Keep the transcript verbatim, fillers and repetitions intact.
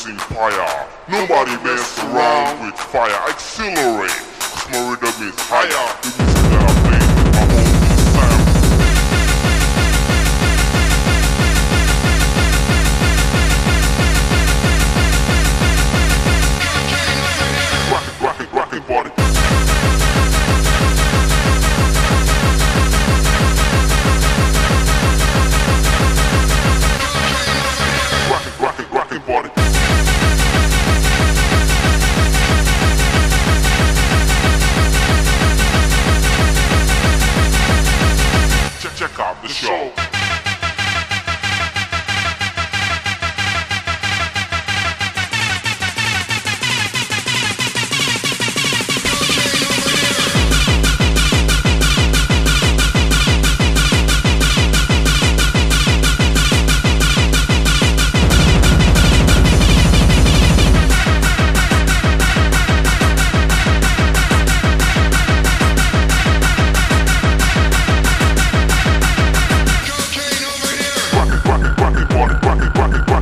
blazing fire. Nobody mess around with fire. Accelerate, cause my rhythm is higher. The music that I play with my own sound. Rock it, rock it, rock it, body. Rock it, rock it, rock it, body. Check, check out the show. Rock it, rock it, rock it, rock it, rock it, rock it.